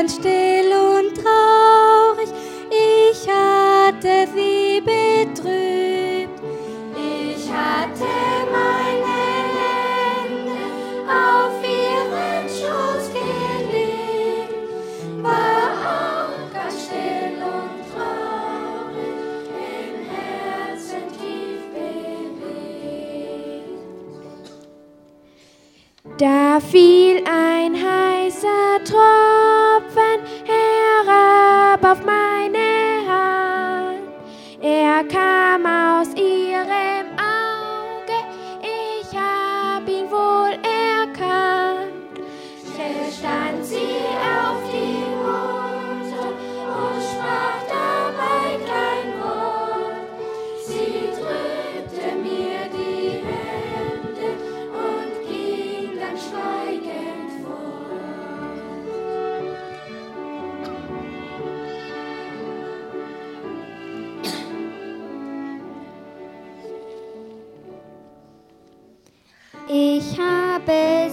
ganz still und traurig, ich hatte sie betrübt. Ich hatte meine Hände auf ihren Schoß gelegt, war auch ganz still und traurig, im Herzen tief bewegt. Da fiel ein heißer Tropfen herab auf meine Hand. Er kam aus ihrem Auge, ich hab ihn wohl erkannt. Schnell stand sie auf die Mutter und sprach dabei kein Wort. Sie drückte mir die Hände und ging dann schweigend fort. Ich habe